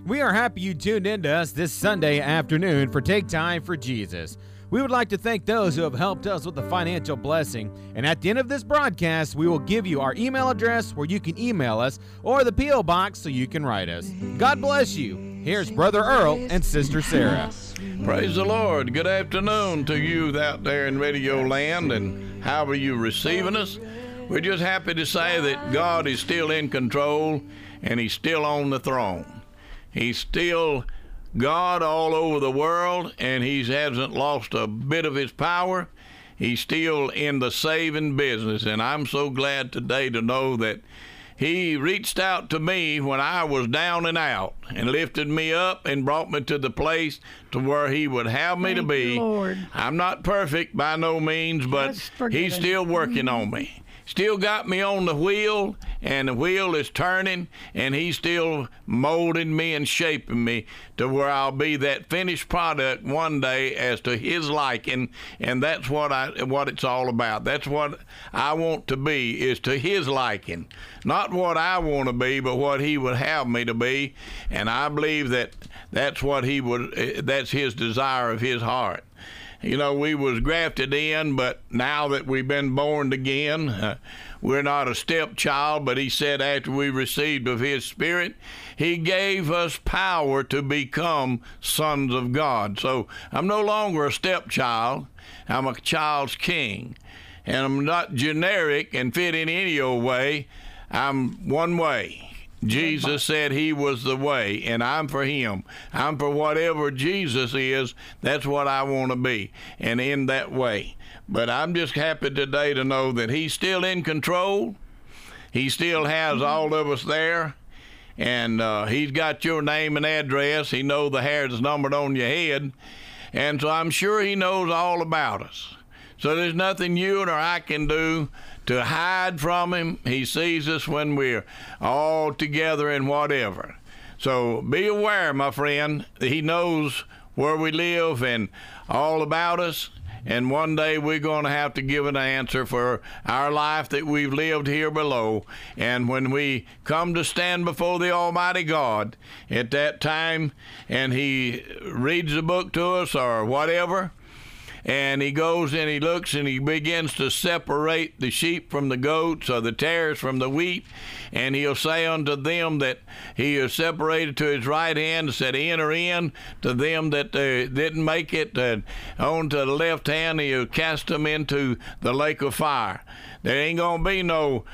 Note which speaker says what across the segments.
Speaker 1: We are happy you tuned in to us this Sunday afternoon for Take Time for Jesus. We would like to thank those who have helped us with the financial blessing. And at the end of this broadcast, we will give you our email address where you can email us or the P.O. box so you can write us. God bless you. Here's Brother Earl and Sister Sarah.
Speaker 2: Praise the Lord. Good afternoon to you out there in Radio Land, and how are you receiving us? We're just happy to say that God is still in control and He's still on the throne. He's still God all over the world, and He hasn't lost a bit of His power. He's still in the saving business, and I'm so glad today to know that He reached out to me when I was down and out and lifted me up and brought me to the place to where He would have me to be.
Speaker 3: Lord.
Speaker 2: I'm not perfect by no means, but He's still working on me. Still got me on the wheel, and the wheel is turning, and He's still molding me and shaping me to where I'll be that finished product one day as to His liking, and that's what it's all about. That's what I want to be, is to His liking. Not what I want to be, but what He would have me to be, and I believe that's what that's His desire of His heart. You know, we was grafted in, but now that we've been born again, we're not a stepchild, but He said after we received of His Spirit, He gave us power to become sons of God. So I'm no longer a stepchild. I'm a child's king. And I'm not generic and fit in any old way. I'm one way. Jesus said He was the way, and I'm for Him. I'm for whatever Jesus is. That's what I want to be, and in that way. But I'm just happy today to know that He's still in control. He still has all of us there, and He's got your name and address. He knows the hair that's numbered on your head, and so I'm sure He knows all about us. So there's nothing you or I can do to hide from Him. He sees us when we're all together and whatever. So be aware, my friend. He knows where we live and all about us. And one day we're going to have to give an answer for our life that we've lived here below. And when we come to stand before the Almighty God at that time, and He reads the book to us or whatever, and He goes and He looks and He begins to separate the sheep from the goats or the tares from the wheat. And He'll say unto them that He is separated to His right hand and said, enter in. To them that didn't make it, on to the left hand, He'll cast them into the lake of fire. There ain't going to be no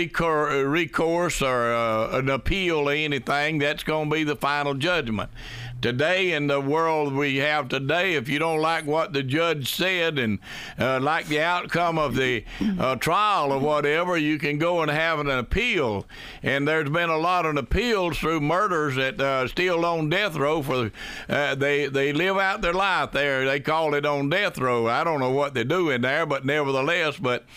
Speaker 2: recourse or an appeal or anything. That's going to be the final judgment. Today, in the world we have today, if you don't like what the judge said and like the outcome of the trial or whatever, you can go and have an appeal. And there's been a lot of appeals through murders that still on death row. For they live out their life there. They call it on death row. I don't know what they do in there, but nevertheless,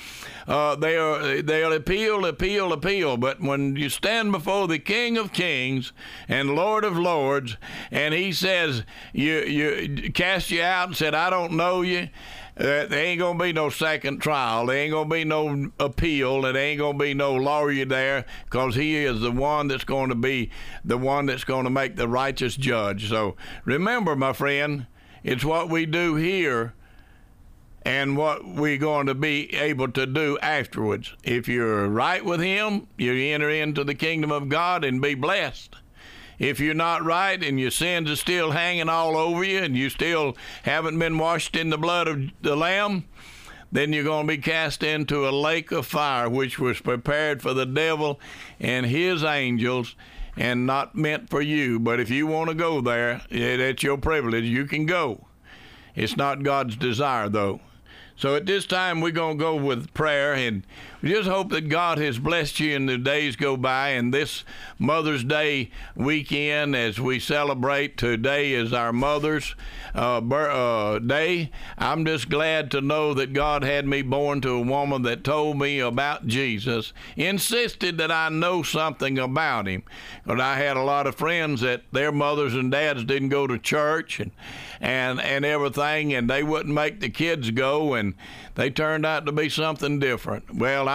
Speaker 2: they'll appeal. But when you stand before the King of Kings and Lord of Lords, and He says, you cast you out and said, I don't know you, there ain't going to be no second trial. There ain't going to be no appeal. There ain't going to be no lawyer there, because He is the one that's going to be the one that's going to make the righteous judge. So remember, my friend, it's what we do here and what we're going to be able to do afterwards. If you're right with Him, you enter into the kingdom of God and be blessed. If you're not right and your sins are still hanging all over you and you still haven't been washed in the blood of the Lamb, then you're going to be cast into a lake of fire, which was prepared for the devil and his angels and not meant for you. But if you want to go there, that's your privilege. You can go. It's not God's desire, though. So at this time, we're going to go with prayer, and we just hope that God has blessed you and the days go by. And this Mother's Day weekend, as we celebrate, today is our Mother's Day. I'm just glad to know that God had me born to a woman that told me about Jesus, insisted that I know something about Him. But I had a lot of friends that their mothers and dads didn't go to church and everything, and they wouldn't make the kids go, and they turned out to be something different. Well,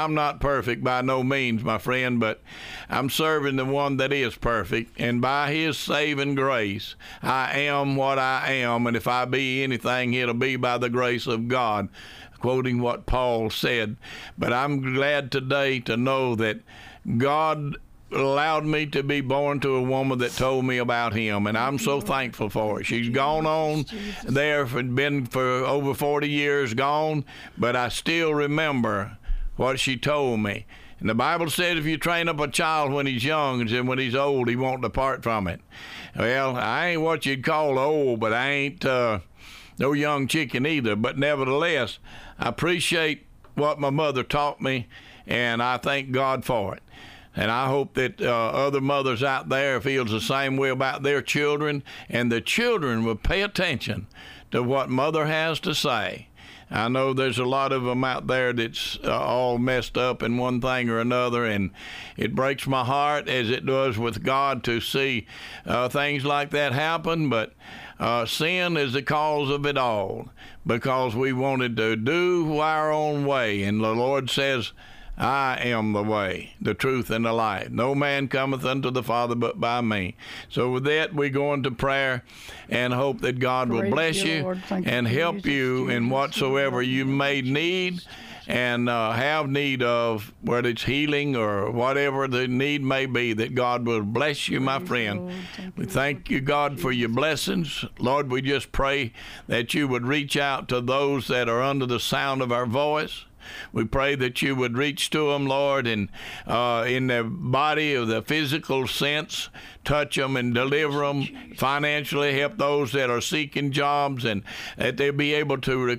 Speaker 2: I'm not perfect by no means, my friend, but I'm serving the one that is perfect. And by his saving grace, I am what I am. And if I be anything, it'll be by the grace of God, quoting what Paul said. But I'm glad today to know that God allowed me to be born to a woman that told me about him, and I'm so thankful for it. She's gone on there, been for over 40 years gone, but I still remember what she told me. And the Bible said if you train up a child when he's young, and when he's old, he won't depart from it. Well, I ain't what you'd call old, but I ain't no young chicken either. But nevertheless, I appreciate what my mother taught me, and I thank God for it. And I hope that other mothers out there feels the same way about their children, and the children will pay attention to what mother has to say. I know there's a lot of them out there that's all messed up in one thing or another, and it breaks my heart, as it does with God, to see things like that happen. But sin is the cause of it all, because we wanted to do our own way, and the Lord says, I am the way, the truth, and the life. No man cometh unto the Father but by me. So with that, we go into prayer and hope that God will bless you and help you in whatsoever you may need and have need of, whether it's healing or whatever the need may be, that God will bless you, my friend. We thank you, God, for your blessings. Lord, we just pray that you would reach out to those that are under the sound of our voice. We pray that you would reach to them, Lord, and in their body of the physical sense, touch them and deliver them financially, help those that are seeking jobs, and that they'll be able to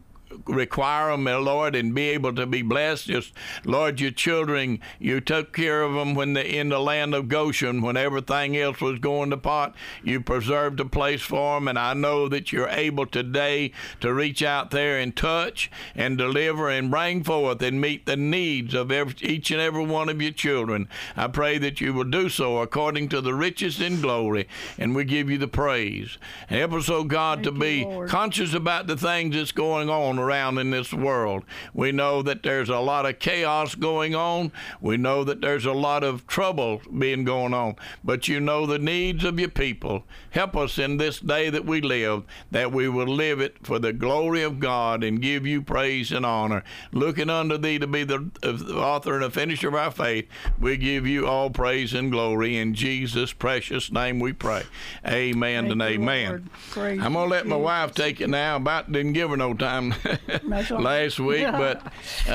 Speaker 2: require them, Lord, and be able to be blessed. Just, Lord, your children, you took care of them when in the land of Goshen, when everything else was going to pot. You preserved a place for them, and I know that you're able today to reach out there and touch and deliver and bring forth and meet the needs of each and every one of your children. I pray that you will do so according to the riches in glory, and we give you the praise. And help us, oh God, to be conscious about the things that's going on around in this world. We know that there's a lot of chaos going on. We know that there's a lot of trouble being going on. But you know the needs of your people. Help us in this day that we live, that we will live it for the glory of God and give you praise and honor. Looking unto thee to be the author and the finisher of our faith, we give you all praise and glory. In Jesus' precious name we pray. Amen and amen. I'm going to let my wife take it now. About didn't give her no time last week, but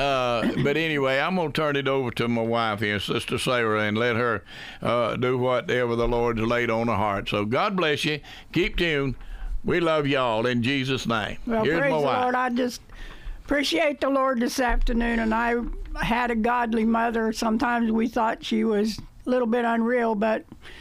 Speaker 2: anyway, I'm going to turn it over to my wife here, Sister Sarah, and let her do whatever the Lord's laid on her heart. So God bless you. Keep tuned. We love y'all in Jesus' name.
Speaker 3: Well,
Speaker 2: here's
Speaker 3: praise
Speaker 2: my wife.
Speaker 3: the Lord. I just appreciate the Lord this afternoon, and I had a godly mother. Sometimes we thought she was a little bit unreal, but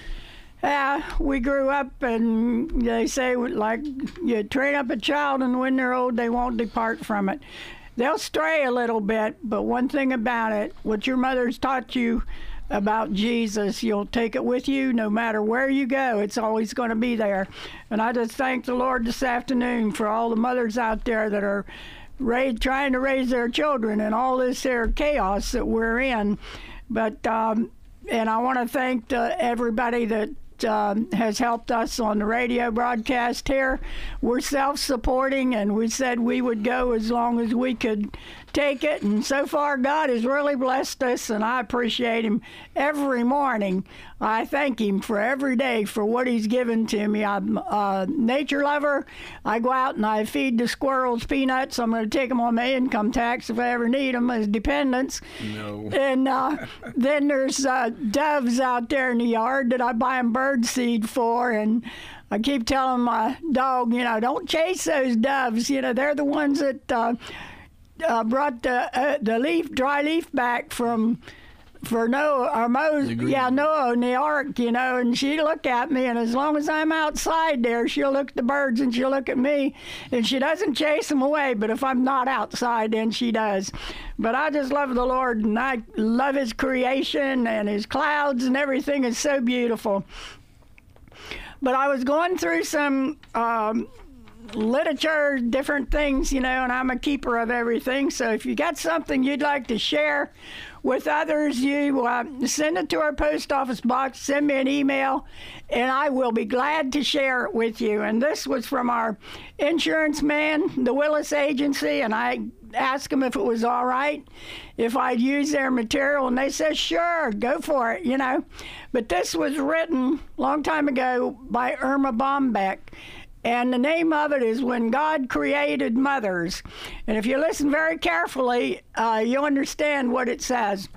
Speaker 3: we grew up, and they say, like, you train up a child, and when they're old, they won't depart from it. They'll stray a little bit, but one thing about it, what your mother's taught you about Jesus, you'll take it with you no matter where you go. It's always going to be there. And I just thank the Lord this afternoon for all the mothers out there that are trying to raise their children in all this here chaos that we're in. But and I want to thank everybody that has helped us on the radio broadcast here. We're self-supporting, and we said we would go as long as we could take it, and so far God has really blessed us, and I appreciate him every morning. I thank him for every day for what he's given to me. I'm a nature lover. I go out and I feed the squirrels peanuts. I'm going to take them on my income tax if I ever need them as dependents.
Speaker 2: No.
Speaker 3: And then there's doves out there in the yard that I buy them bird seed for, and I keep telling my dog, don't chase those doves. They're the ones that brought the dry leaf back for Noah in the ark, and she look at me, and as long as I'm outside there, she'll look at the birds and she'll look at me, and she doesn't chase them away, but if I'm not outside, then she does. But I just love the Lord, and I love his creation, and his clouds and everything is so beautiful. But I was going through some literature, different things, and I'm a keeper of everything. So if you got something you'd like to share with others, you send it to our post office box, send me an email, and I will be glad to share it with you. And this was from our insurance man, the Willis Agency, and I asked them if it was all right if I'd use their material, and they said, sure, go for it, But this was written a long time ago by Irma Bombeck. And the name of it is When God Created Mothers. And if you listen very carefully, you'll understand what it says.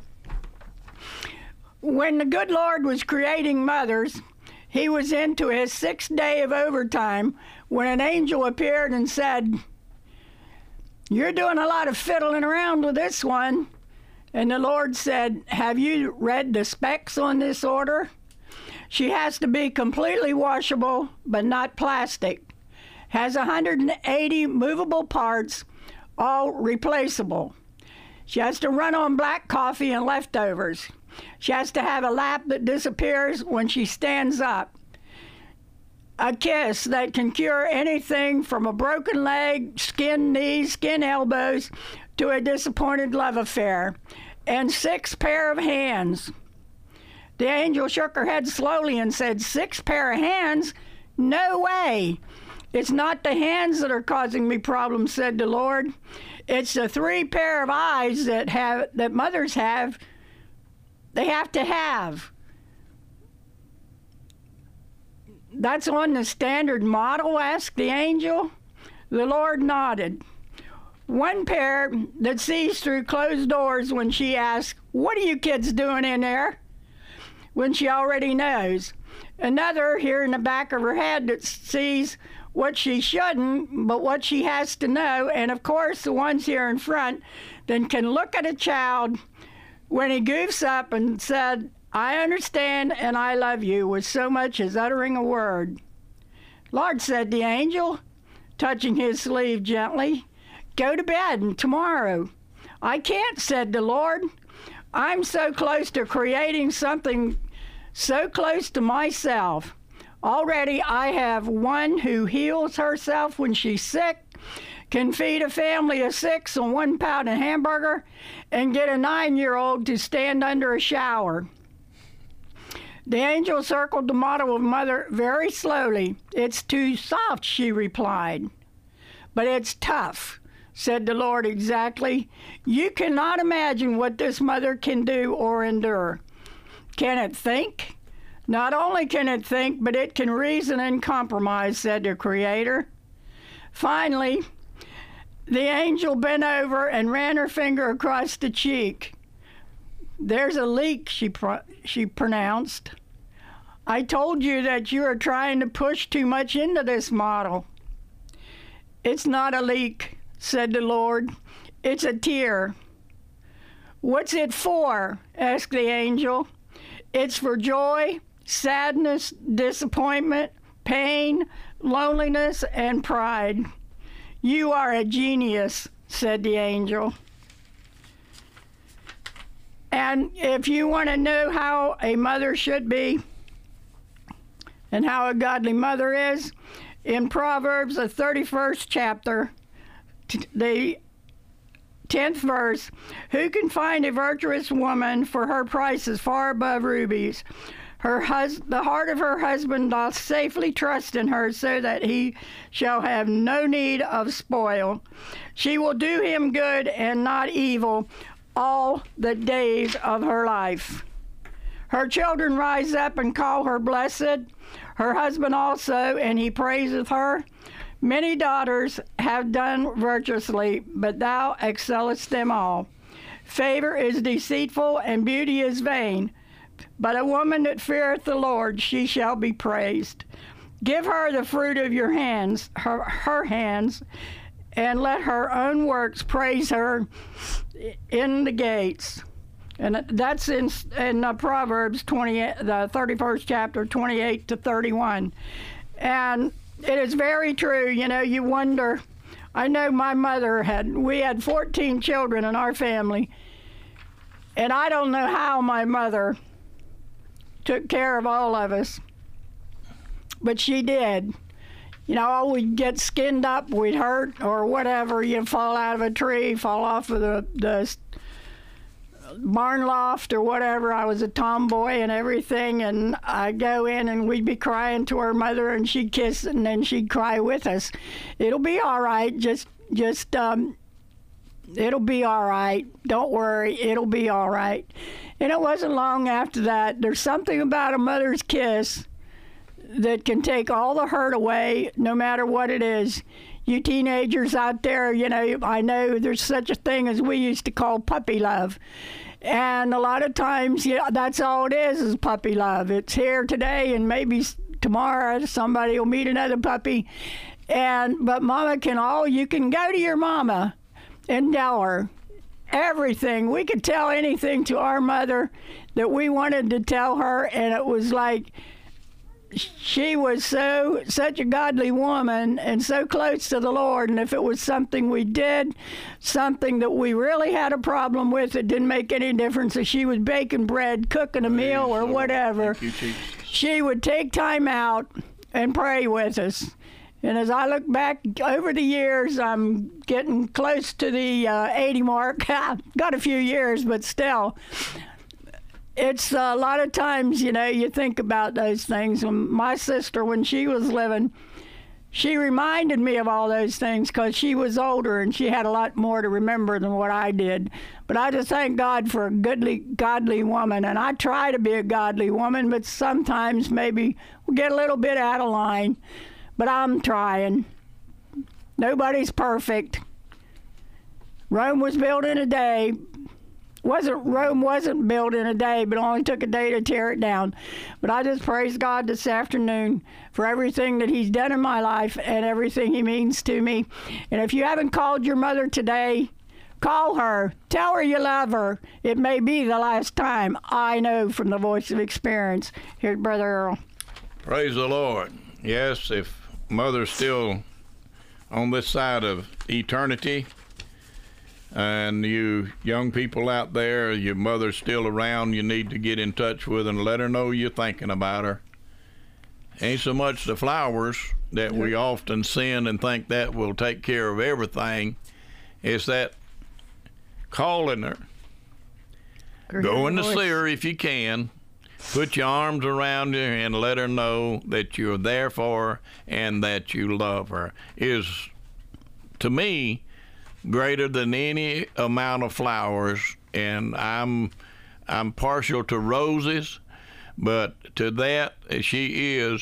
Speaker 3: When the good Lord was creating mothers, he was into his 6th day of overtime when an angel appeared and said, you're doing a lot of fiddling around with this one. And the Lord said, have you read the specs on this order? She has to be completely washable, but not plastic. Has 180 movable parts, all replaceable. She has to run on black coffee and leftovers. She has to have a lap that disappears when she stands up. A kiss that can cure anything from a broken leg, skinned knees, skinned elbows, to a disappointed love affair. And 6 pair of hands. The angel shook her head slowly and said, 6 pair of hands? No way. It's not the hands that are causing me problems, said the Lord. It's the 3 pair of eyes that mothers have. They have to have. That's on the standard model, asked the angel. The Lord nodded. 1 pair that sees through closed doors when she asks, what are you kids doing in there? When she already knows. Another here in the back of her head that sees what she shouldn't, but what she has to know. And of course, the ones here in front then can look at a child when he goofs up and said, I understand and I love you, with so much as uttering a word. Lord, said the angel, touching his sleeve gently, go to bed tomorrow. I can't, said the Lord. I'm so close to creating something so close to myself. Already I have one who heals herself when she's sick, can feed a family of 6 on 1 pound of hamburger, and get a 9-year-old to stand under a shower. The angel circled the model of mother very slowly. It's too soft, she replied. But it's tough, said the Lord exactly. You cannot imagine what this mother can do or endure. Can it think? Not only can it think, but it can reason and compromise, said the Creator. Finally, the angel bent over and ran her finger across the cheek. There's a leak, she pronounced. I told you that you are trying to push too much into this model. It's not a leak, said the Lord. It's a tear. What's it for? Asked the angel. It's for joy, sadness, disappointment, pain, loneliness, and pride. You are a genius, said the angel. And if you want to know how a mother should be and how a godly mother is, in Proverbs, the 31st chapter, the 10th verse, who can find a virtuous woman, for her price is far above rubies? The heart of her husband doth safely trust in her, so that he shall have no need of spoil. She will do him good and not evil all the days of her life. Her children rise up and call her blessed, her husband also, and he praiseth her. Many daughters have done virtuously, but thou excellest them all. Favor is deceitful, and beauty is vain. But a woman that feareth the Lord, she shall be praised. Give her the fruit of your hands, her hands, and let her own works praise her in the gates. And that's in Proverbs 28, the 31st chapter, 28 to 31. And it is very true. You wonder. I know my mother we had 14 children in our family. And I don't know how my mother took care of all of us. But she did. you know, we'd get skinned up, we'd hurt or whatever. You'd fall out of a tree, fall off of the barn loft or whatever. I was a tomboy and everything, and I'd go in and we'd be crying to our mother, and she'd kiss and then she'd cry with us. It'll be all right. Just it'll be all right. Don't worry. It'll be all right. And it wasn't long after that. There's something about a mother's kiss that can take all the hurt away, no matter what it is. You teenagers out there, you know, I know there's such a thing as we used to call puppy love. And a lot of times, yeah, that's all it is puppy love. It's here today, and maybe tomorrow somebody will meet another puppy. But you can go to your mama and tell her everything. We could tell anything to our mother that we wanted to tell her, and it was like, she was such a godly woman and so close to the Lord. And if it was something we did, something that we really had a problem with, it didn't make any difference if she was baking bread, cooking a meal, or whatever. She would take time out and pray with us. And as I look back over the years, I'm getting close to the 80 mark. Got a few years, but still. It's a lot of times, you know, you think about those things. My sister, when she was living, she reminded me of all those things because she was older and she had a lot more to remember than what I did. But I just thank God for a godly woman. And I try to be a godly woman, but sometimes maybe we get a little bit out of line. But I'm trying. Nobody's perfect. Rome was built in a day. Rome wasn't built in a day, but it only took a day to tear it down. But I just praise God this afternoon for everything that he's done in my life and everything he means to me. And if you haven't called your mother today, call her. Tell her you love her. It may be the last time. I know from the voice of experience. Here's Brother Earl.
Speaker 2: Praise the Lord. Yes, if Mother's still on this side of eternity, and you young people out there, your mother's still around, you need to get in touch with her and let her know you're thinking about her. Ain't so much the flowers that we often send and think that will take care of everything. It's that calling her. Go in to see her if you can. Put your arms around her and let her know that you're there for her and that you love her is, to me, greater than any amount of flowers. And I'm partial to roses, but to that, she is,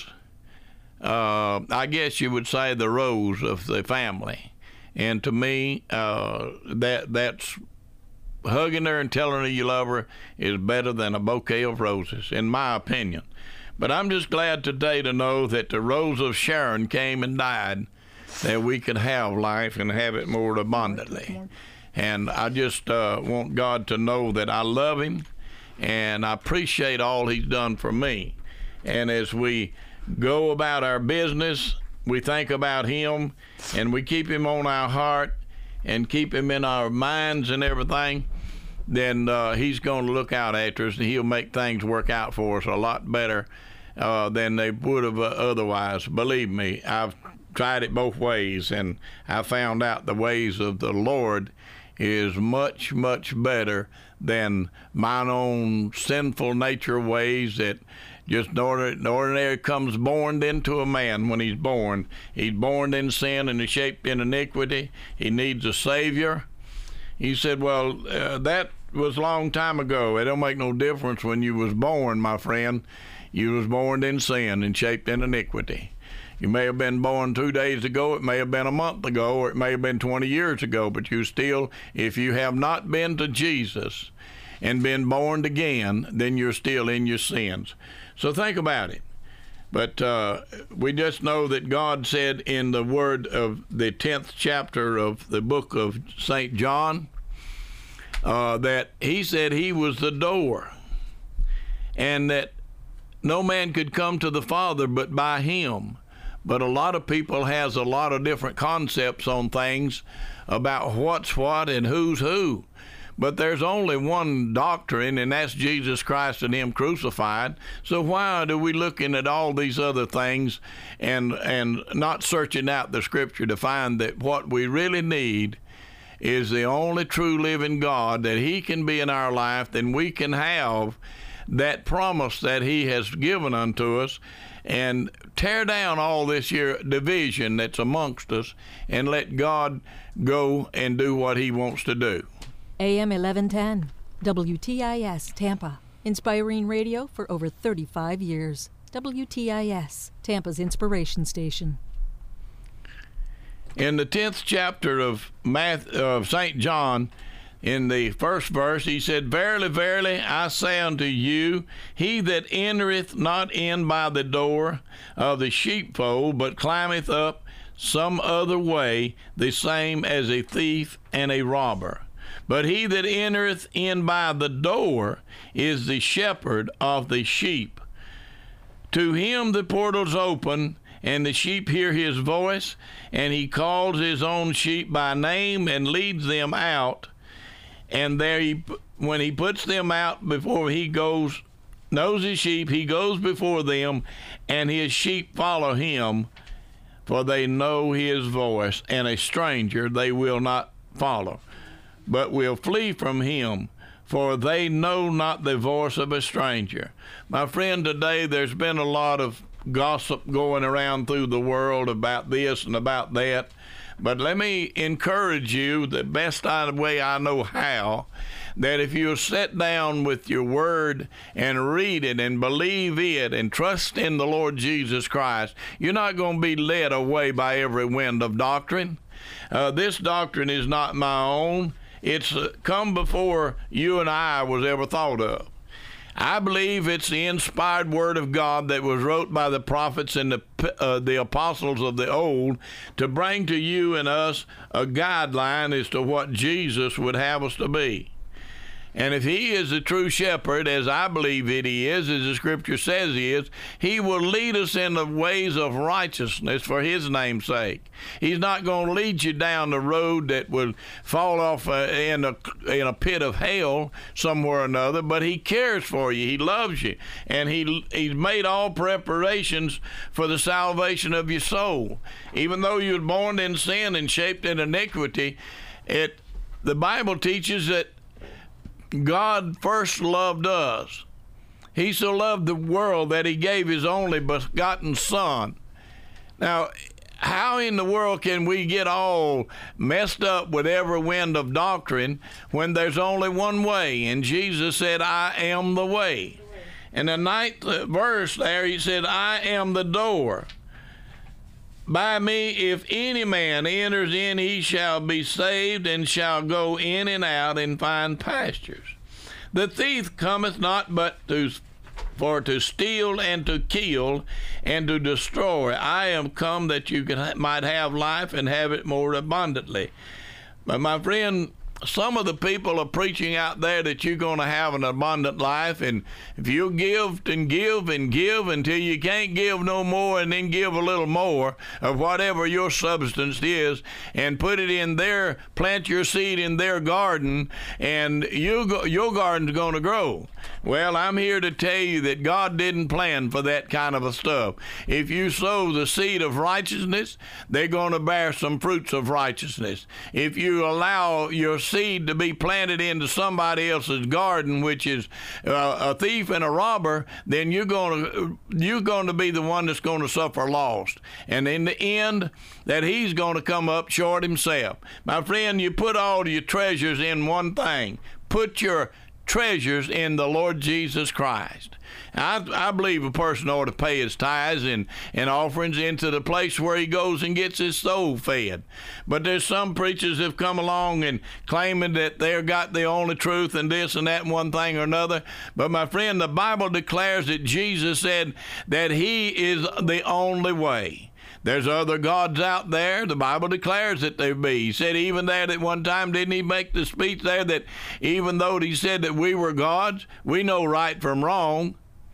Speaker 2: I guess you would say, the rose of the family. And to me, that's hugging her and telling her you love her is better than a bouquet of roses, in my opinion. But I'm just glad today to know that the Rose of Sharon came and died, that we could have life and have it more abundantly. And I just want God to know that I love him and I appreciate all he's done for me. And as we go about our business, we think about him and we keep him on our heart and keep him in our minds and everything, then he's going to look out after us and he'll make things work out for us a lot better than they would have otherwise. Believe me, I've tried it both ways, and I found out the ways of the Lord is much, much better than mine own sinful nature ways that just ordinary comes born into a man when he's born. He's born in sin and is shaped in iniquity. He needs a Savior. He said, well, that was a long time ago. It don't make no difference when you was born, my friend. You was born in sin and shaped in iniquity. You may have been born 2 days ago, it may have been a month ago, or it may have been 20 years ago, but you still, if you have not been to Jesus and been born again, then you're still in your sins. So think about it. But we just know that God said in the word of the 10th chapter of the book of St. John, that he said he was the door, and that no man could come to the Father but by him. But a lot of people has a lot of different concepts on things about what's what and who's who. But there's only one doctrine, and that's Jesus Christ and Him crucified. So why are we looking at all these other things and not searching out the Scripture to find that what we really need is the only true living God, that He can be in our life, then we can have that promise that He has given unto us, and tear down all this here division that's amongst us and let God go and do what He wants to do.
Speaker 4: AM 1110, WTIS Tampa, inspiring radio for over 35 years. WTIS, Tampa's inspiration station.
Speaker 2: In the 10th chapter of St. John, in the first verse, he said, Verily, verily, I say unto you, he that entereth not in by the door of the sheepfold, but climbeth up some other way, the same as a thief and a robber. But he that entereth in by the door is the shepherd of the sheep. To him the portals open, and the sheep hear his voice, and he calls his own sheep by name and leads them out. And there when he puts them out, before he knows his sheep, he goes before them, and his sheep follow him, for they know his voice, and a stranger they will not follow, but will flee from him, for they know not the voice of a stranger. My friend, today there's been a lot of gossip going around through the world about this and about that. But let me encourage you, the best way I know how, that if you sit down with your word and read it and believe it and trust in the Lord Jesus Christ, you're not going to be led away by every wind of doctrine. This doctrine is not my own. It's come before you and I was ever thought of. I believe it's the inspired word of God that was wrote by the prophets and the apostles of the old to bring to you and us a guideline as to what Jesus would have us to be. And if He is the true shepherd, as I believe that He is, as the Scripture says He is, He will lead us in the ways of righteousness for His name's sake. He's not going to lead you down the road that will fall off in a pit of hell somewhere or another, but He cares for you. He loves you. And He's made all preparations for the salvation of your soul. Even though you were born in sin and shaped in iniquity, the Bible teaches that God first loved us. He so loved the world that He gave His only begotten Son. Now, how in the world can we get all messed up with every wind of doctrine when there's only one way? And Jesus said, I am the way. In the 9th verse there, He said, I am the door. By me, if any man enters in, he shall be saved, and shall go in and out and find pastures. The thief cometh not but for to steal and to kill and to destroy. I am come that you might have life and have it more abundantly. But my friend, some of the people are preaching out there that you're going to have an abundant life, and if you give and give and give until you can't give no more, and then give a little more of whatever your substance is, and put it in there, plant your seed in their garden, and your garden's going to grow. Well, I'm here to tell you that God didn't plan for that kind of a stuff. If you sow the seed of righteousness, they're going to bear some fruits of righteousness. If you allow your seed to be planted into somebody else's garden, which is a thief and a robber, then you're going to be the one that's going to suffer loss. And in the end, that he's going to come up short himself. My friend, you put all your treasures in one thing. Put your treasures in the Lord Jesus Christ. I believe a person ought to pay his tithes and offerings into the place where he goes and gets his soul fed. But there's some preachers have come along and claiming that they've got the only truth and this and that and one thing or another. But my friend, the Bible declares that Jesus said that He is the only way. There's other gods out there. The Bible declares that there be. He said even there at one time, didn't He make the speech there that even though He said that we were gods, we know right from wrong.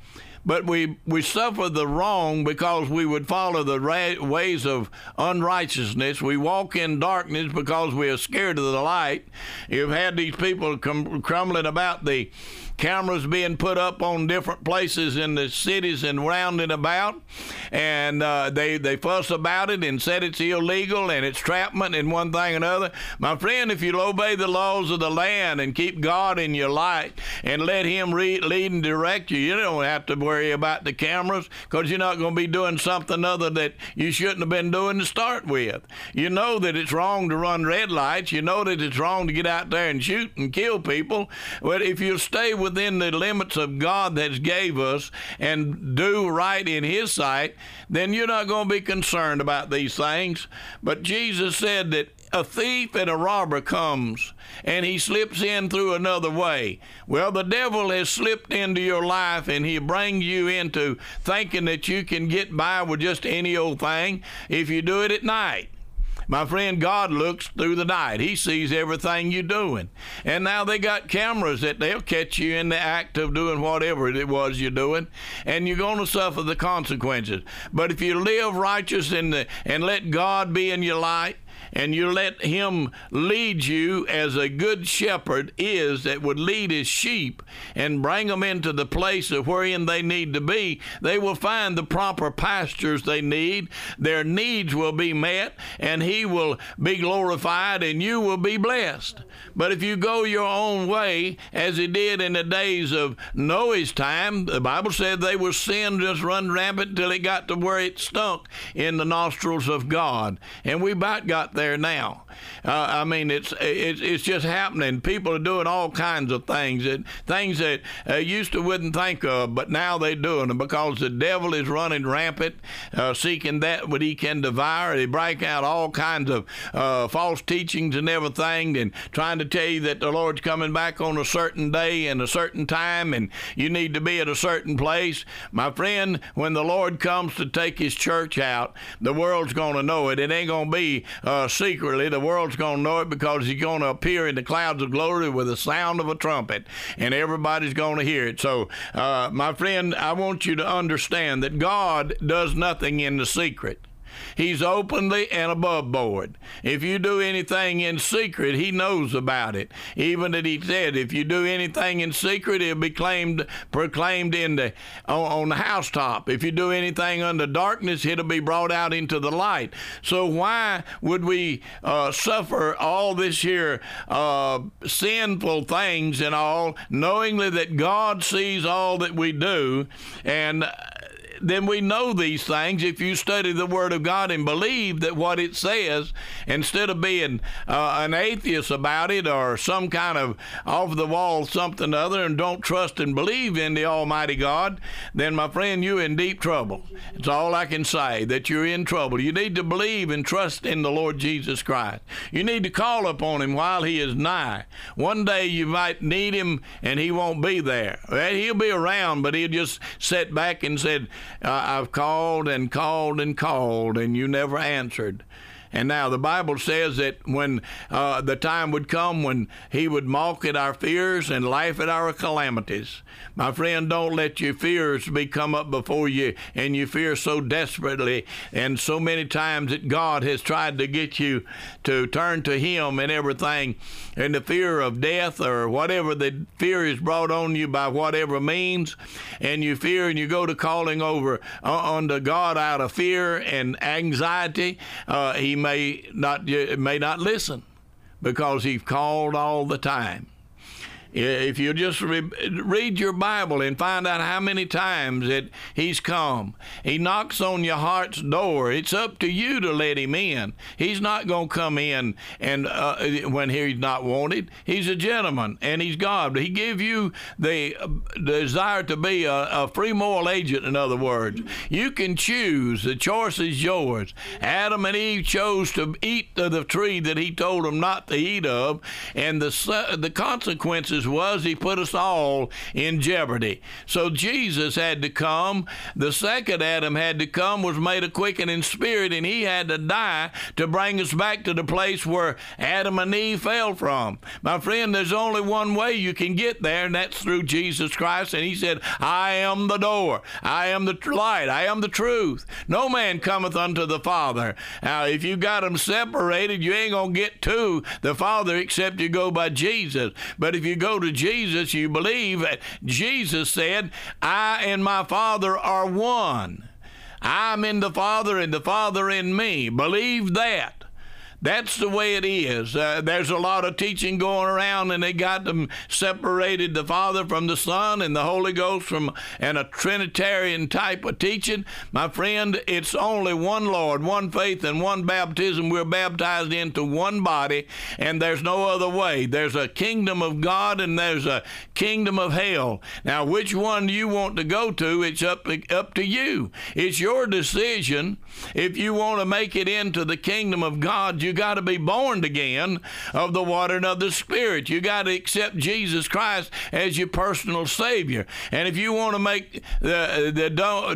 Speaker 2: but we suffer the wrong because we would follow the ways of unrighteousness. We walk in darkness because we are scared of the light. You've had these people crumbling about the cameras being put up on different places in the cities and round and about, and they fuss about it and said it's illegal and it's trapment and one thing and another. My friend, if you'll obey the laws of the land and keep God in your light and let Him lead and direct you, you don't have to worry about the cameras, because you're not going to be doing something other that you shouldn't have been doing to start with. You know that it's wrong to run red lights. You know that it's wrong to get out there and shoot and kill people. But if you stay within the limits of God that's gave us and do right in His sight, then you're not going to be concerned about these things. But Jesus said that a thief and a robber comes and he slips in through another way. Well, the devil has slipped into your life and he brings you into thinking that you can get by with just any old thing if you do it at night. My friend, God looks through the night. He sees everything you're doing. And now they got cameras that they'll catch you in the act of doing whatever it was you're doing, and you're going to suffer the consequences. But if you live righteous and let God be in your light, and you let Him lead you as a good shepherd is that would lead his sheep and bring them into the place of wherein they need to be, they will find the proper pastures they need. Their needs will be met, and He will be glorified, and you will be blessed. But if you go your own way, as He did in the days of Noah's time, the Bible said they were sin just run rampant till it got to where it stunk in the nostrils of God. And we about got there now. I mean, it's just happening. People are doing all kinds of things that used to wouldn't think of, but now they're doing them because the devil is running rampant, seeking that what he can devour. They break out all kinds of false teachings and everything, and trying to tell you that the Lord's coming back on a certain day and a certain time, and you need to be at a certain place. My friend, when the Lord comes to take His church out, the world's going to know it. It ain't going to be secretly. The world's going to know it because He's going to appear in the clouds of glory with the sound of a trumpet, and everybody's going to hear it. So, my friend, I want you to understand that God does nothing in the secret. He's openly and above board. If you do anything in secret, He knows about it. Even that He said, if you do anything in secret, it'll be proclaimed on the housetop. If you do anything under darkness, it'll be brought out into the light. So why would we suffer all this here sinful things and all, knowingly that God sees all that we do? And then we know these things if you study the Word of God and believe that what it says, instead of being an atheist about it or some kind of off-the-wall something or other and don't trust and believe in the Almighty God, then, my friend, you're in deep trouble. It's all I can say, that you're in trouble. You need to believe and trust in the Lord Jesus Christ. You need to call upon Him while He is nigh. One day you might need Him and He won't be there. He'll be around, but He'll just sit back and said, I've called and called and called, and you never answered. And now the Bible says that when the time would come when He would mock at our fears and laugh at our calamities. My friend, don't let your fears come up before you, and you fear so desperately and so many times that God has tried to get you to turn to Him and everything, and the fear of death or whatever the fear is brought on you by whatever means, and you fear and you go to calling over unto God out of fear and anxiety. He may not listen because He's called all the time. If you just read your Bible and find out how many times that He's come. He knocks on your heart's door. It's up to you to let Him in. He's not going to come in and when He's not wanted. He's a gentleman, and He's God. He gave you the desire to be a free moral agent, in other words. You can choose. The choice is yours. Adam and Eve chose to eat of the tree that He told them not to eat of, and the consequences Jesus was, he put us all in jeopardy. So Jesus had to come. The second Adam had to come, was made a quickening spirit, and he had to die to bring us back to the place where Adam and Eve fell from. My friend, there's only one way you can get there, and that's through Jesus Christ. And he said, I am the door. I am the light. I am the truth. No man cometh unto the Father. Now, if you got them separated, you ain't going to get to the Father except you go by Jesus. But if you go to Jesus, you believe that Jesus said, I and my Father are one. I'm in the Father and the Father in me. Believe that. That's the way it is. There's a lot of teaching going around, and they got them separated, the Father from the Son and the Holy Ghost from, and a Trinitarian type of teaching. My friend, it's only one Lord, one faith, and one baptism. We're baptized into one body, and there's no other way. There's a kingdom of God, and there's a kingdom of hell. Now, which one do you want to go to? It's up to you. It's your decision. If you want to make it into the kingdom of God, you got to be born again of the water and of the Spirit. You got to accept Jesus Christ as your personal Savior. And if you want to make the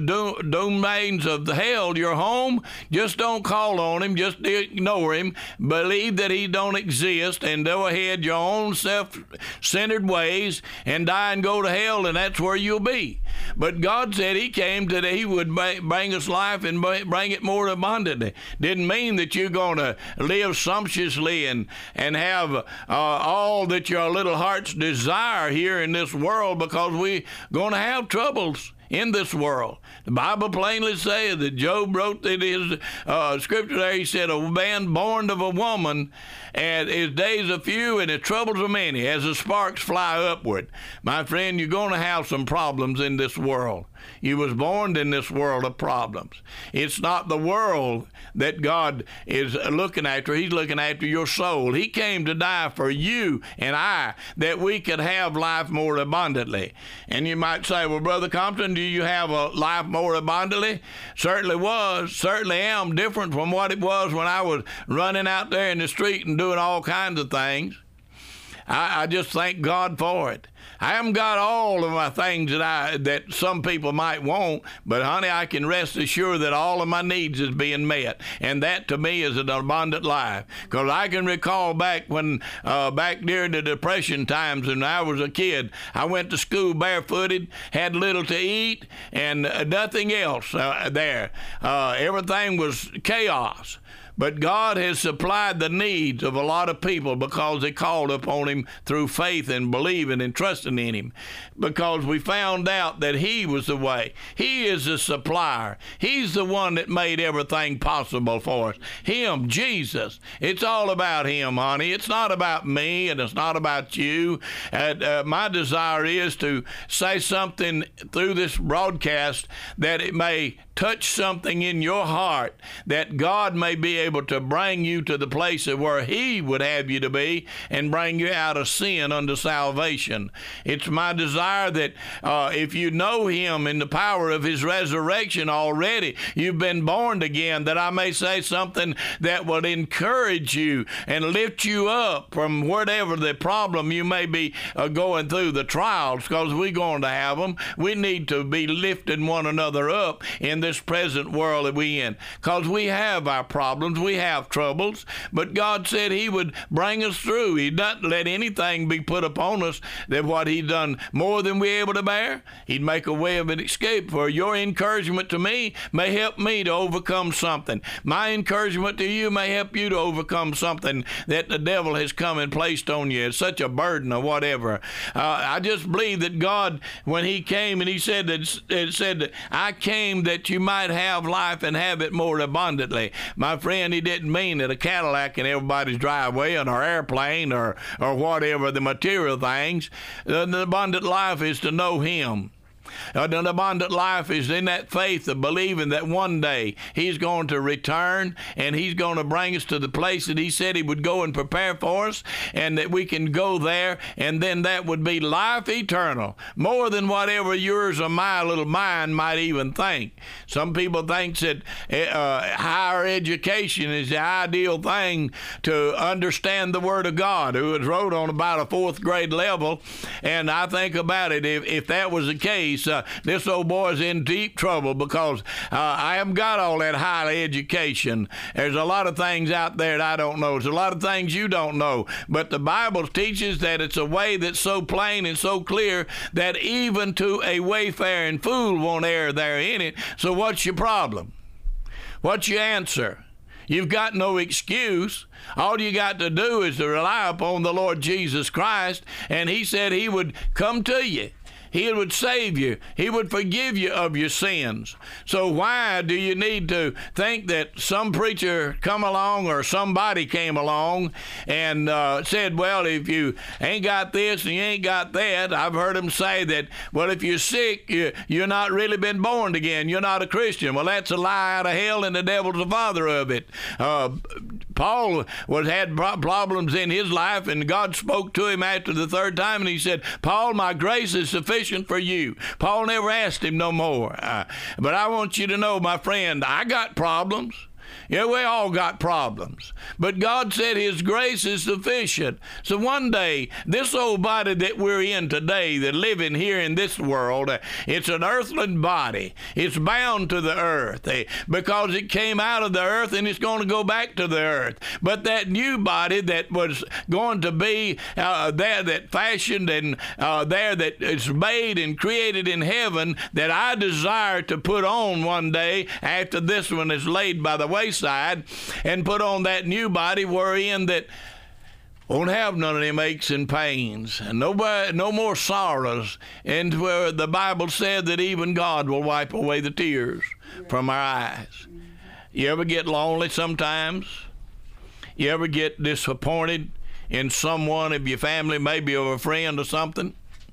Speaker 2: domains of the hell your home, just don't call on him. Just ignore him. Believe that he don't exist, and go ahead your own self-centered ways and die and go to hell, and that's where you'll be. But God said he came that he would bring us life and bring it more abundantly. Didn't mean that you're going to live sumptuously and have all that your little heart's desire here in this world, because we're going to have troubles in this world. The Bible plainly says that Job wrote in his scripture there, he said, a man born of a woman, and his days are few and his troubles are many, as the sparks fly upward. My friend, you're going to have some problems in this world. You was born in this world of problems. It's not the world that God is looking after. He's looking after your soul. He came to die for you and I, that we could have life more abundantly. And you might say, well, Brother Compton, do you have a life more abundantly? Certainly was. Certainly am. Different from what it was when I was running out there in the street and doing all kinds of things. I just thank God for it. I haven't got all of my things that some people might want, but honey, I can rest assured that all of my needs is being met, and that to me is an abundant life. Because I can recall back when, back during the Depression times, when I was a kid, I went to school barefooted, had little to eat, and nothing else there. Everything was chaos. But God has supplied the needs of a lot of people because they called upon him through faith and believing and trusting in him. Because we found out that he was the way. He is the supplier. He's the one that made everything possible for us. Him, Jesus. It's all about him, honey. It's not about me, and it's not about you. My desire is to say something through this broadcast that it may touch something in your heart, that God may be able to bring you to the place of where he would have you to be and bring you out of sin unto salvation. It's my desire that if you know him in the power of his resurrection already, you've been born again, that I may say something that will encourage you and lift you up from whatever the problem you may be going through, the trials, because we're going to have them. We need to be lifting one another up in this present world that we in, because we have our problems, we have troubles, but God said he would bring us through. He doesn't let anything be put upon us that what he done more than we're able to bear. He'd make a way of an escape. For your encouragement to me may help me to overcome something. My encouragement to you may help you to overcome something that the devil has come and placed on you. It's such a burden or whatever. I just believe that God, when he came and he said that I came that you might have life and have it more abundantly. My friend, he didn't mean that a Cadillac in everybody's driveway and or airplane or whatever the material things. The abundant life is to know him. An abundant life is in that faith of believing that one day he's going to return and he's going to bring us to the place that he said he would go and prepare for us, and that we can go there, and then that would be life eternal, more than whatever yours or my little mind might even think. Some people think that higher education is the ideal thing to understand the Word of God, who was wrote on about a 4th grade level, and I think about it, if that was the case, this old boy's in deep trouble, because I haven't got all that high education. There's a lot of things out there that I don't know. There's a lot of things you don't know. But the Bible teaches that it's a way that's so plain and so clear that even to a wayfaring fool won't err there in it. So what's your problem? What's your answer? You've got no excuse. All you got to do is to rely upon the Lord Jesus Christ, and he said he would come to you. He would save you. He would forgive you of your sins. So why do you need to think that some preacher come along or somebody came along and said, well, if you ain't got this and you ain't got that? I've heard them say that, well, if you're sick, you're not really been born again. You're not a Christian. Well, that's a lie out of hell, and the devil's the father of it. Paul had problems in his life, and God spoke to him after the 3rd time, and he said, Paul, my grace is sufficient for you. Paul never asked him no more. But I want you to know, my friend, I got problems. Yeah, we all got problems. But God said his grace is sufficient. So one day, this old body that we're in today, that living here in this world, it's an earthly body. It's bound to the earth because it came out of the earth and it's going to go back to the earth. But that new body that was going to be there, that fashioned and there that is made and created in heaven, that I desire to put on one day after this one is laid by the wayside, and put on that new body wherein that won't have none of them aches and pains, and no more sorrows, and where the Bible said that even God will wipe away the tears from our eyes. You ever get lonely sometimes? You ever get disappointed in someone of your family, maybe of a friend or something?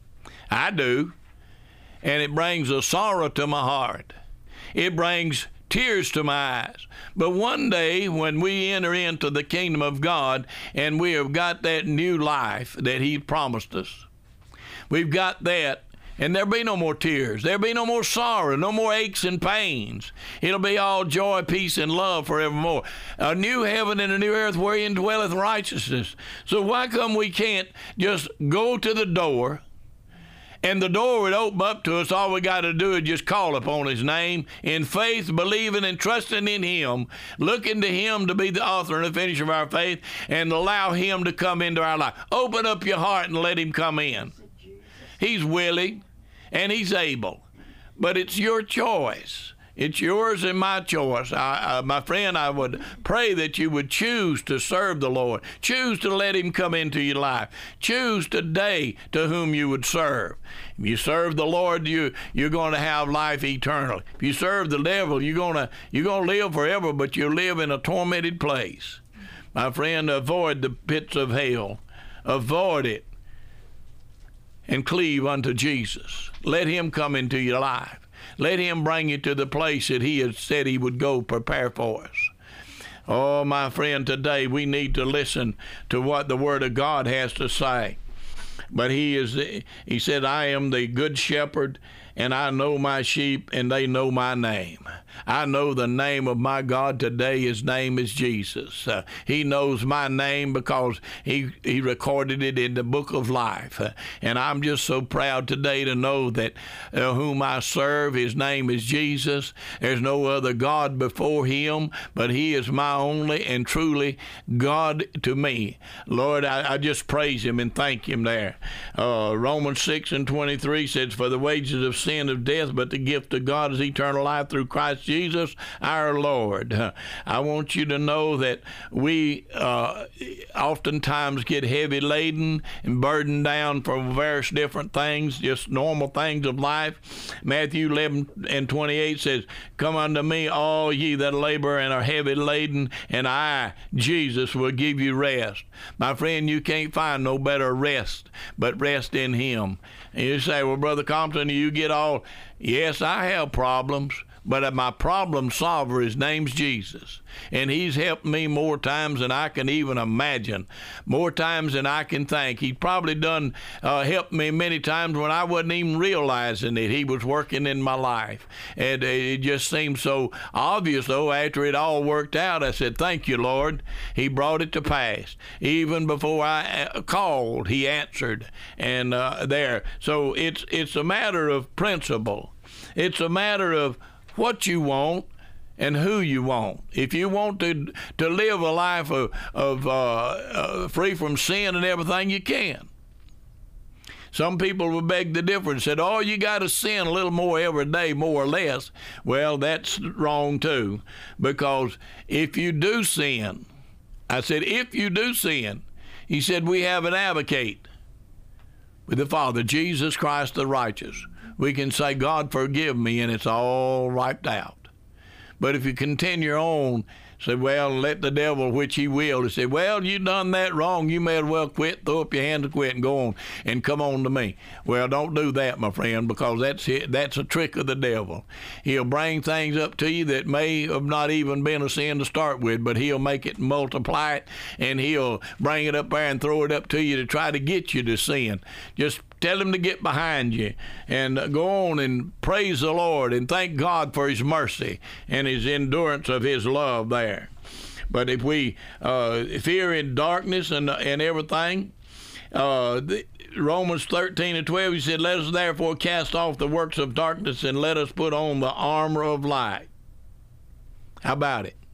Speaker 2: I do. And it brings a sorrow to my heart. It brings tears to my eyes. But one day when we enter into the kingdom of God and we have got that new life that he promised us, we've got that, and there'll be no more tears. There'll be no more sorrow, no more aches and pains. It'll be all joy, peace, and love forevermore. A new heaven and a new earth wherein dwelleth righteousness. So why come we can't just go to the door, and the door would open up to us? All we got to do is just call upon his name in faith, believing and trusting in him, looking to him to be the author and the finisher of our faith, and allow him to come into our life. Open up your heart and let him come in. He's willing and he's able, but it's your choice. It's yours and my choice. My friend, I would pray that you would choose to serve the Lord. Choose to let him come into your life. Choose today to whom you would serve. If you serve the Lord, you're going to have life eternal. If you serve the devil, you're going to live forever, but you live in a tormented place. My friend, avoid the pits of hell. Avoid it and cleave unto Jesus. Let him come into your life. Let him bring you to the place that he has said he would go prepare for us. Oh, my friend, today we need to listen to what the Word of God has to say. But he said, I am the good shepherd, and I know my sheep, and they know my name. I know the name of my God today. His name is Jesus. He knows my name because he recorded it in the book of life. And I'm just so proud today to know that whom I serve, his name is Jesus. There's no other God before him, but he is my only and truly God to me. Lord, I just praise him and thank him there. Romans 6:23 says, for the wages of sin is death, but the gift of God is eternal life through Christ Jesus our Lord. I want you to know that we oftentimes get heavy laden and burdened down for various different things, just normal things of life. Matthew 11:28 says, come unto me, all ye that labor and are heavy laden, and I, Jesus, will give you rest. My friend, you can't find no better rest but rest in him. And you say, well, Brother Compton, you get all. Yes, I have problems, but my problem solver, his name's Jesus. And he's helped me more times than I can even imagine, more times than I can think. He probably done helped me many times when I wasn't even realizing that he was working in my life. And it just seemed so obvious, though, after it all worked out. I said, thank you, Lord. He brought it to pass. Even before I called, he answered. And there. So it's a matter of principle. It's a matter of what you want and who you want. If you want to live a life of free from sin and everything, you can. Some people will beg the difference, said, oh, you got to sin a little more every day, more or less. Well, that's wrong too, because if you do sin, I said, if you do sin, he said, we have an advocate with the Father, Jesus Christ the righteous. We can say, God, forgive me, and it's all wiped out. But if you continue on, say, well, let the devil, which he will, he said, well, you done that wrong. You may as well quit, throw up your hands and quit and go on and come on to me. Well, don't do that, my friend, because that's a trick of the devil. He'll bring things up to you that may have not even been a sin to start with, but he'll make it multiply it, and he'll bring it up there and throw it up to you to try to get you to sin. Just tell him to get behind you and go on and praise the Lord and thank God for his mercy and his endurance of his love there. But if we fear in darkness and everything, Romans 13:12, he said, let us therefore cast off the works of darkness and let us put on the armor of light. How about it?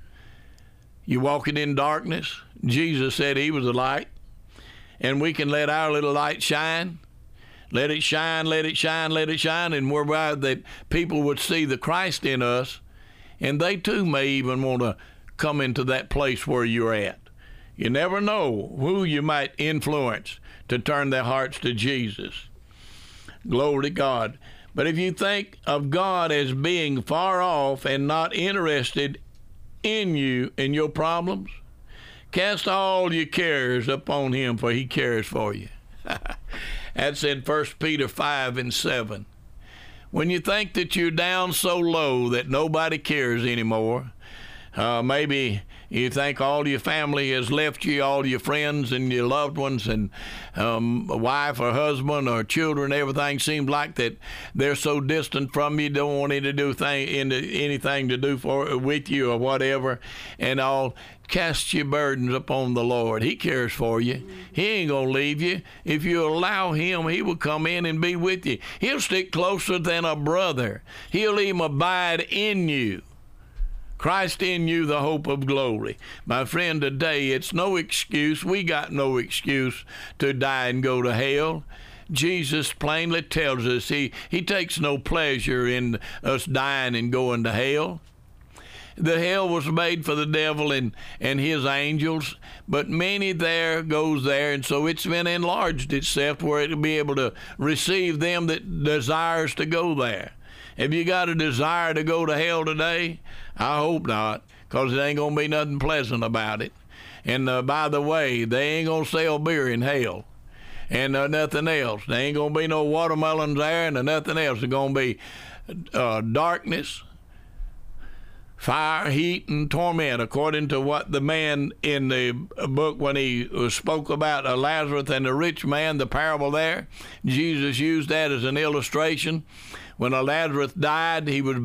Speaker 2: You walking in darkness? Jesus said he was the light. And we can let our little light shine. Let it shine, let it shine, let it shine. And whereby that people would see the Christ in us. And they too may even want to come into that place where you're at. You never know who you might influence to turn their hearts to Jesus. Glory to God. But if you think of God as being far off and not interested in you and your problems, cast all your cares upon him, for he cares for you. That's in 1 Peter 5:7. When you think that you're down so low that nobody cares anymore, maybe you think all your family has left you, all your friends and your loved ones and a wife or husband or children, everything seems like that they're so distant from you, don't want anything to do with you or whatever, and all. Cast your burdens upon the Lord. He cares for you. He ain't going to leave you. If you allow him, he will come in and be with you. He'll stick closer than a brother. He'll even abide in you. Christ in you, the hope of glory. My friend, today it's no excuse. We got no excuse to die and go to hell. Jesus plainly tells us he takes no pleasure in us dying and going to hell. The hell was made for the devil and his angels, but many there goes there, and so it's been enlarged itself where it'll be able to receive them that desires to go there. Have you got a desire to go to hell today? I hope not, because it ain't going to be nothing pleasant about it. And by the way, they ain't going to sell beer in hell and nothing else. There ain't going to be no watermelons there and nothing else. There's going to be darkness, fire, heat, and torment, according to what the man in the book, when he spoke about Lazarus and the rich man, the parable there, Jesus used that as an illustration. When Lazarus died, he was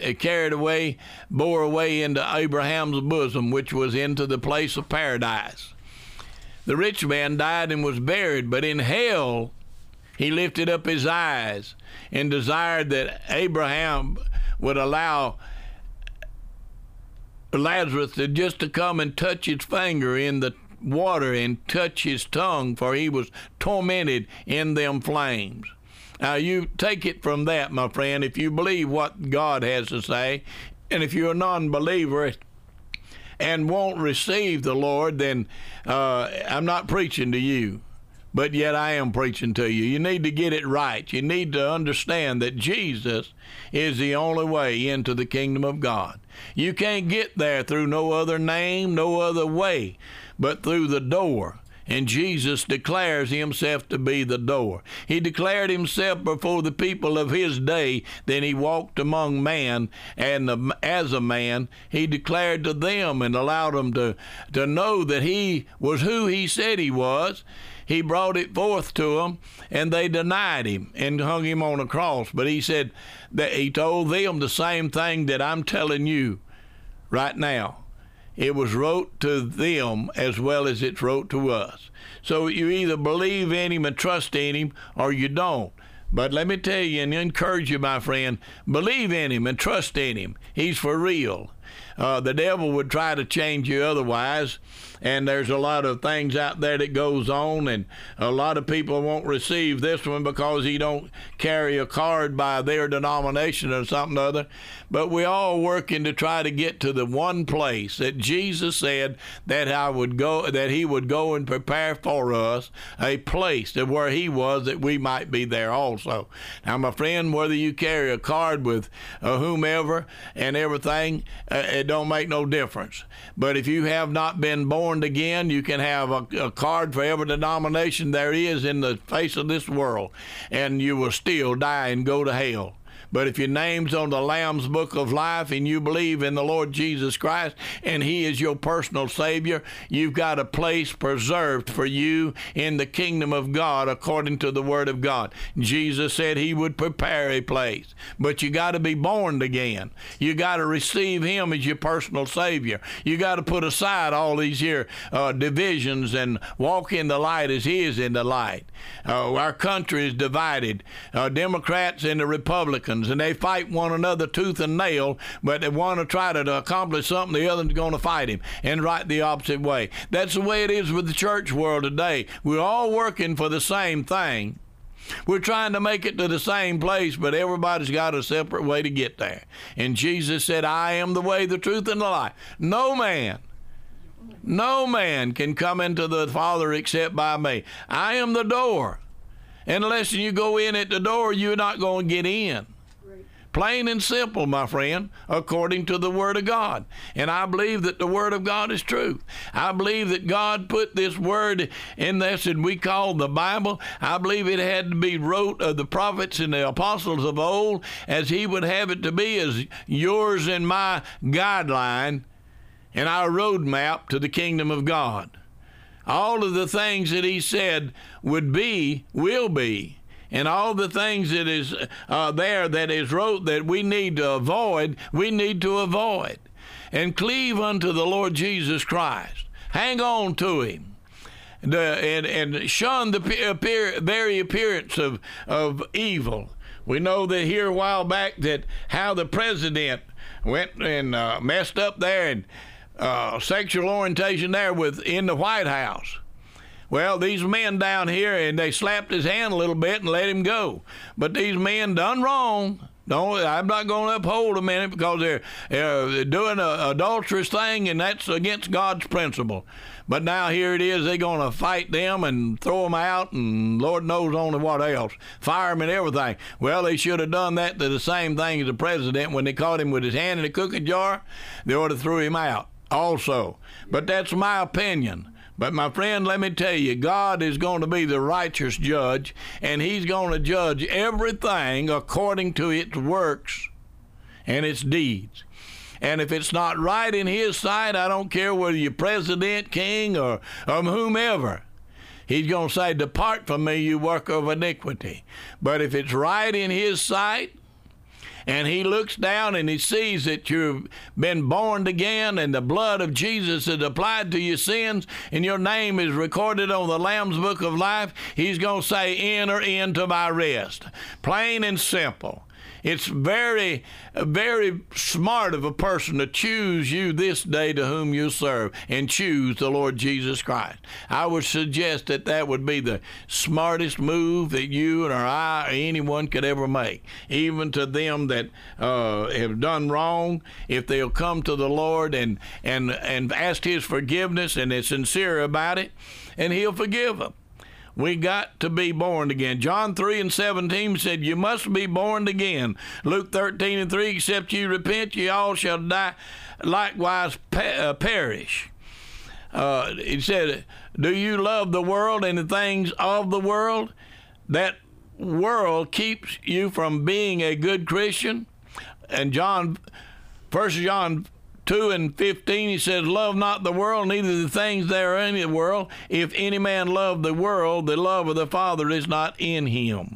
Speaker 2: bore away into Abraham's bosom, which was into the place of paradise. The rich man died and was buried, but in hell he lifted up his eyes and desired that Abraham would allow Lazarus to come and touch his finger in the water and touch his tongue, for he was tormented in them flames. Now you take it from that, my friend, if you believe what God has to say, and if you're a non-believer and won't receive the Lord, then I'm not preaching to you. But yet I am preaching to you. You need to get it right. You need to understand that Jesus is the only way into the kingdom of God. You can't get there through no other name, no other way, but through the door. And Jesus declares himself to be the door. He declared himself before the people of his day that he walked among man, and as a man, he declared to them and allowed them to know that he was who he said he was. He brought it forth to them, and they denied him and hung him on a cross. But he said that he told them the same thing that I'm telling you right now. It was wrote to them as well as it's wrote to us. So you either believe in him and trust in him, or you don't. But let me tell you and encourage you, my friend, believe in him and trust in him. He's for real. The devil would try to change you otherwise, and there's a lot of things out there that goes on, and a lot of people won't receive this one because he don't carry a card by their denomination or something or other. But we're all working to try to get to the one place that Jesus said that he would go and prepare for us a place to where he was, that we might be there also. Now, my friend, whether you carry a card with whomever and everything, it don't make no difference. But if you have not been born again, you can have a card for every denomination there is in the face of this world, and you will still die and go to hell. But if your name's on the Lamb's Book of Life and you believe in the Lord Jesus Christ and he is your personal Savior, you've got a place preserved for you in the kingdom of God according to the Word of God. Jesus said he would prepare a place. But you got to be born again. You got to receive him as your personal Savior. You got to put aside all these here divisions and walk in the light as he is in the light. Our country is divided. Democrats and the Republicans, and they fight one another tooth and nail, but they want to try to accomplish something, the other's going to fight him and right the opposite way. That's the way it is with the church world today. We're all working for the same thing. We're trying to make it to the same place, but everybody's got a separate way to get there. And Jesus said, I am the way, the truth, and the life. No man can come into the Father except by me. I am the door. And unless you go in at the door, you're not going to get in. Plain and simple, my friend, according to the Word of God. And I believe that the Word of God is true. I believe that God put this Word in this, and we call the Bible. I believe it had to be wrote of the prophets and the apostles of old as he would have it to be, as yours and my guideline and our roadmap to the kingdom of God. All of the things that he said would be, will be. And all the things that is there that is wrote that we need to avoid, we need to avoid. And cleave unto the Lord Jesus Christ. Hang on to him. And shun the very appearance of evil. We know that here a while back that how the president went and messed up there and sexual orientation there in the White House. Well, these men down here, and they slapped his hand a little bit and let him go. But these men done wrong. I'm not going to uphold them in it because they're doing an adulterous thing, and that's against God's principle. But now here it is, they're going to fight them and throw them out, and Lord knows only what else. Fire them and everything. Well, they should have done that to the same thing as the president when they caught him with his hand in a cooking jar. They ought to throw him out also. But that's my opinion. But my friend, let me tell you, God is going to be the righteous judge, and he's going to judge everything according to its works and its deeds. And if it's not right in his sight, I don't care whether you're president, king, or whomever, he's going to say, depart from me, you worker of iniquity. But if it's right in his sight, and he looks down and he sees that you've been born again and the blood of Jesus is applied to your sins and your name is recorded on the Lamb's Book of Life, he's going to say, enter into my rest. Plain and simple. It's very, very smart of a person to choose you this day to whom you serve and choose the Lord Jesus Christ. I would suggest that that would be the smartest move that you or I or anyone could ever make. Even to them that have done wrong, if they'll come to the Lord and ask his forgiveness and they're sincere about it, and he'll forgive them. We got to be born again. John 3:17 said, you must be born again. Luke 13:3, except you repent, ye all shall die, likewise perish. He said, do you love the world and the things of the world? That world keeps you from being a good Christian. And 1 John 2:15, he says, love not the world, neither the things that are in the world. If any man love the world, the love of the Father is not in him.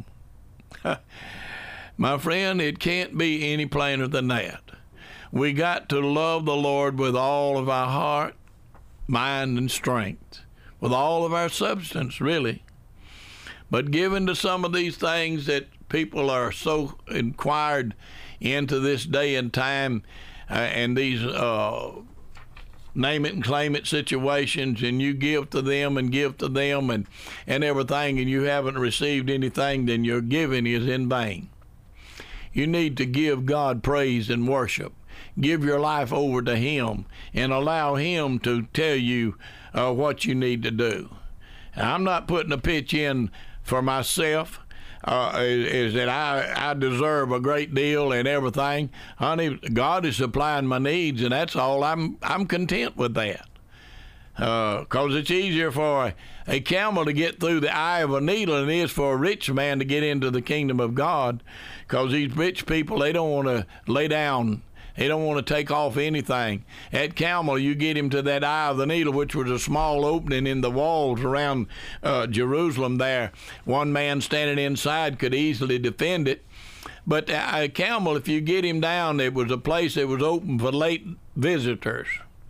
Speaker 2: My friend, it can't be any plainer than that. We got to love the Lord with all of our heart, mind, and strength, with all of our substance, really. But given to some of these things that people are so inquired into this day and time, and these name it and claim it situations, and you give to them and everything, and you haven't received anything, then your giving is in vain. You need to give God praise and worship. Give your life over to Him and allow Him to tell you what you need to do. I'm not putting a pitch in for myself, is that I deserve a great deal and everything. Honey, God is supplying my needs, and that's all. I'm content with that. Because it's easier for a camel to get through the eye of a needle than it is for a rich man to get into the kingdom of God. Because these rich people, they don't want to lay down. They don't want to take off anything. At Carmel, you get him to that eye of the needle, which was a small opening in the walls around Jerusalem there. One man standing inside could easily defend it. But at Carmel, if you get him down, it was a place that was open for late visitors.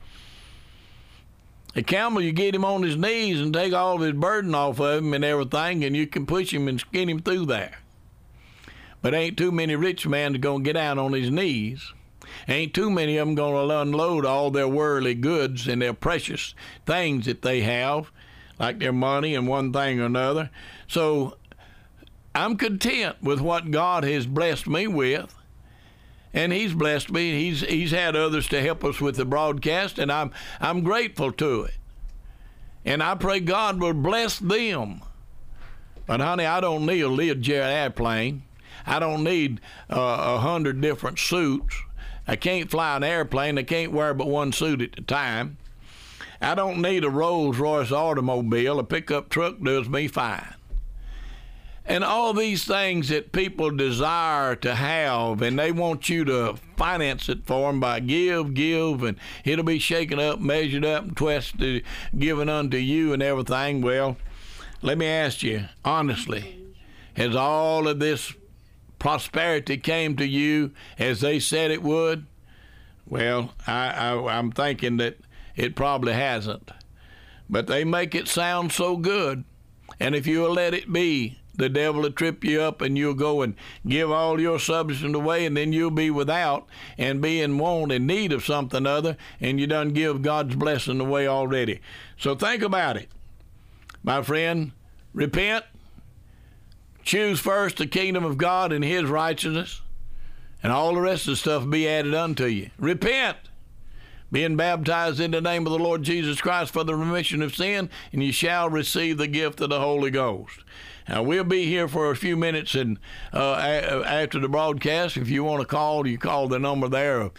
Speaker 2: At Carmel, you get him on his knees and take all of his burden off of him and everything, and you can push him and skin him through there. But ain't too many rich men going to get down on his knees. Ain't too many of them going to unload all their worldly goods and their precious things that they have, like their money and one thing or another. So I'm content with what God has blessed me with, and He's blessed me. He's had others to help us with the broadcast, and I'm grateful to it. And I pray God will bless them. But honey, I don't need a Learjet airplane. I don't need 100 different suits. I can't fly an airplane. I can't wear but one suit at a time. I don't need a Rolls-Royce automobile. A pickup truck does me fine. And all these things that people desire to have, and they want you to finance it for them by give, and it'll be shaken up, measured up, and twisted, given unto you and everything. Well, let me ask you, honestly, has all of this prosperity came to you as they said it would? Well, I'm thinking that it probably hasn't. But they make it sound so good. And if you'll let it be, the devil will trip you up, and you'll go and give all your substance away, and then you'll be without and be in want and need of something other, and you done give God's blessing away already. So think about it. My friend, repent. Choose first the kingdom of God and His righteousness, and all the rest of the stuff will be added unto you. Repent, being baptized in the name of the Lord Jesus Christ for the remission of sin, and you shall receive the gift of the Holy Ghost. Now, we'll be here for a few minutes and after the broadcast. If you want to call, you call the number there of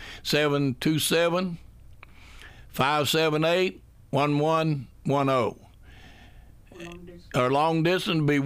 Speaker 2: 727-578-1110. Our long distance will be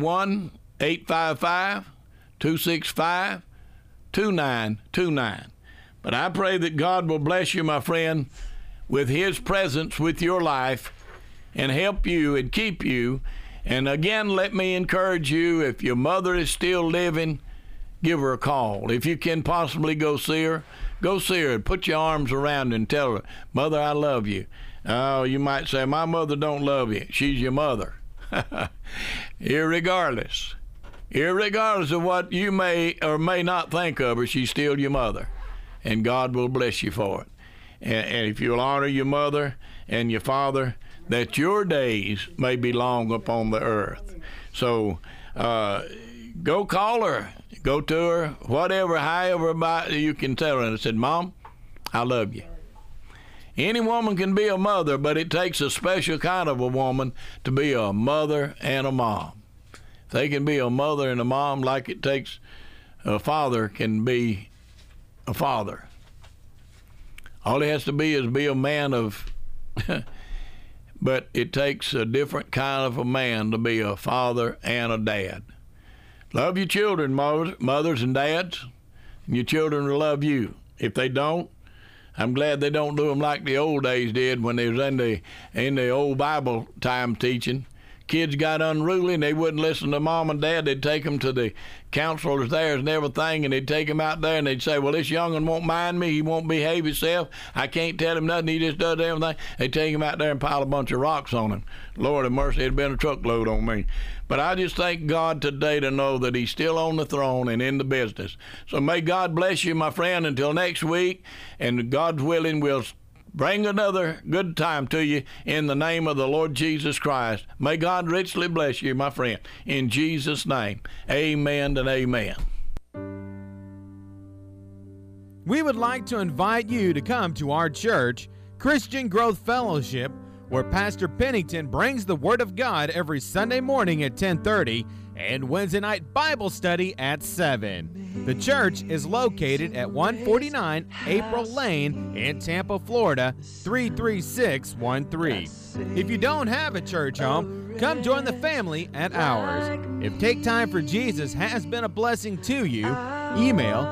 Speaker 2: 1-855-265-2929. But I pray that God will bless you, my friend, with His presence with your life and help you and keep you. And again, let me encourage you, if your mother is still living, give her a call. If you can possibly go see her and put your arms around her and tell her, Mother, I love you. Oh, you might say, my mother don't love you. She's your mother. Irregardless of what you may or may not think of her, she's still your mother. And God will bless you for it. And if you'll honor your mother and your father, that your days may be long upon the earth. So go call her, go to her, whatever, however you can tell her. And I said, Mom, I love you. Any woman can be a mother, but it takes a special kind of a woman to be a mother and a mom. They can be a mother and a mom like it takes a father can be a father. All he has to be is be a man of but it takes a different kind of a man to be a father and a dad. Love your children, mothers and dads, and your children will love you. If they don't, I'm glad they don't do them like the old days did when they was in the old Bible time teaching. Kids got unruly and they wouldn't listen to mom and dad. They'd take them to the counselors there and everything, and they'd take them out there and they'd say, well, this young'un won't mind me. He won't behave himself. I can't tell him nothing. He just does everything. They'd take him out there and pile a bunch of rocks on him. Lord have mercy, it'd been a truckload on me. But I just thank God today to know that he's still on the throne and in the business. So may God bless you, my friend, until next week. And God's willing, we'll bring another good time to you in the name of the Lord Jesus Christ. May God richly bless you, my friend. In Jesus' name, amen and amen.
Speaker 1: We would like to invite you to come to our church, Christian Growth Fellowship, where Pastor Pennington brings the Word of God every Sunday morning at 10:30 and Wednesday night Bible study at 7. The church is located at 149 April Lane in Tampa, Florida, 33613. If you don't have a church home, come join the family at ours. If Take Time for Jesus has been a blessing to you, email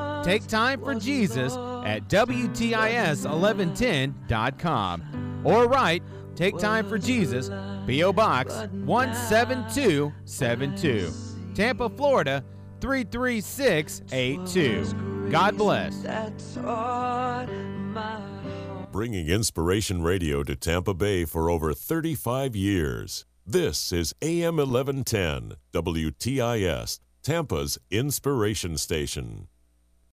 Speaker 1: taketimeforjesus@WTIS1110.com or write Take Time for Jesus, P.O. Box 17272, Tampa, Florida 33682. God bless.
Speaker 5: Bringing Inspiration Radio to Tampa Bay for over 35 years. This is AM 1110, WTIS, Tampa's Inspiration Station.